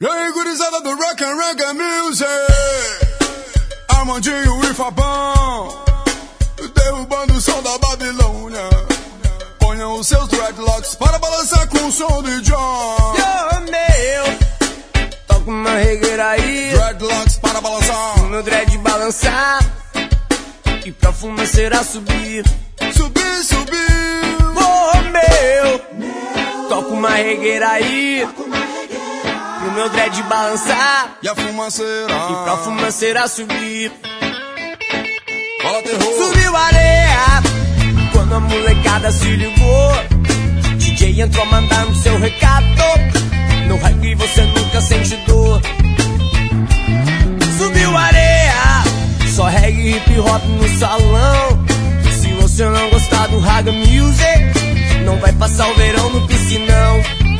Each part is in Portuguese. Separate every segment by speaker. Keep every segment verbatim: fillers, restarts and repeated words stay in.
Speaker 1: E aí, gurizada do Rock and Reggae Music, Armandinho e Fabão, derrubando o som da Babilônia. Ponham os seus dreadlocks para balançar com o som de John.
Speaker 2: Yo, meu, toca uma regueira aí,
Speaker 1: Dreadlocks para balançar,
Speaker 2: o meu dread balançar e pra fumaceira subir.
Speaker 1: subir, subir.
Speaker 2: Oh, meu, toca uma regueira aí, o meu dread balançar
Speaker 1: E a fumaceira,
Speaker 2: e pra fumaceira subir.
Speaker 1: fala terror.
Speaker 2: Subiu a areia quando a molecada se ligou. D J entrou mandando seu recado. No reggae você nunca sente dor. Subiu a areia, só reggae e hip hop no salão. Se você não gostar do Reggae Music, não vai passar o verão no piscinão.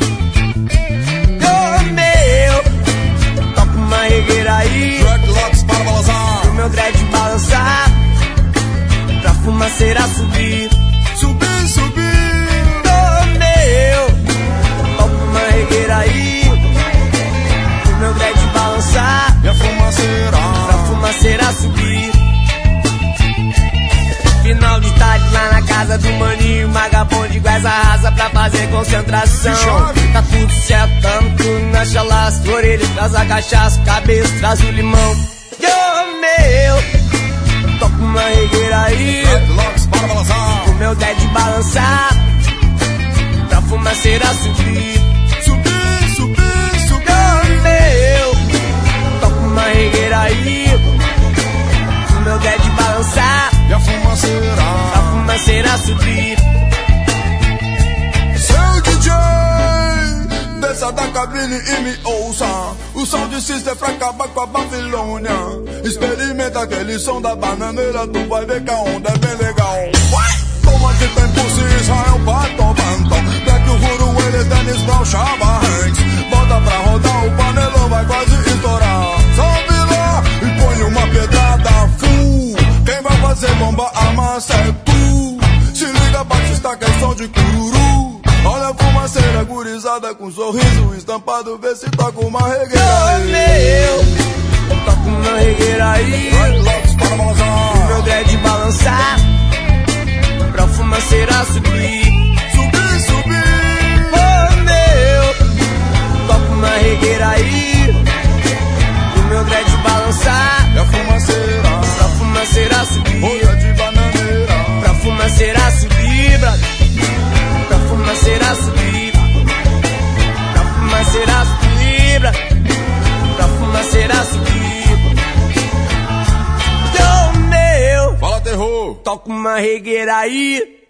Speaker 2: Oh, meu, toca uma regueira aí,
Speaker 1: Dreadlocks para balançar,
Speaker 2: o meu dread balançar pra fumaceira subir.
Speaker 1: subir, subir.
Speaker 2: Oh, meu, toca uma regueira aí, o meu dread balançar
Speaker 1: E a fumaceira,
Speaker 2: pra fumaceira subir. Final de tarde lá na casa do maninho, Magabonde iguais a rasa pra fazer concentração. Tá tudo certo, tamo tudo na chalaça, orelha traz a cachaça, cabeça traz o limão. Oh, meu, toca uma regueira aí,
Speaker 1: Dreadlocks para balançar,
Speaker 2: o meu dread balançar pra fumaceira subir.
Speaker 1: subir, subir, subir.
Speaker 2: Oh, meu, toca uma regueira aí, o meu dread balançar
Speaker 1: E a fumaceira,
Speaker 2: pra fumaceira subir.
Speaker 1: seu D J, desça da cabine e me ouça. O sound system pra acabar com a Babilônia. Experimenta aquele som da bananeira, tu vai ver que a onda é bem legal. Toma de tempo se Israel Pato Banton, Black Uhuru, ele Dennis Brown, Shabba Ranks. Bota pra rodar, o panelão vai quase estourar. Sobe lá e põe uma pedrada full. Quem vai fazer bomba amassa é tu. Se liga, Batista, que é som de cururu. Olha a fumaceira gurizada com sorriso estampado, vê se toca uma regueira
Speaker 2: Oh,
Speaker 1: aí.
Speaker 2: meu, toca uma regueira aí,
Speaker 1: Dreadlocks para balançar,
Speaker 2: o meu dread balançar pra fumaceira subir.
Speaker 1: subir, subir.
Speaker 2: Oh, meu, toca uma regueira aí, o meu dread balançar
Speaker 1: E a fumaceira,
Speaker 2: pra fumaceira subir.
Speaker 1: folha de bananeira,
Speaker 2: Pra fumaceira subir, brother. Pra fumaceira subir. Pra fumaceira subir, brother. Pra fumaceira subir. Oh, meu,
Speaker 1: fala terror.
Speaker 2: toca uma regueira aí,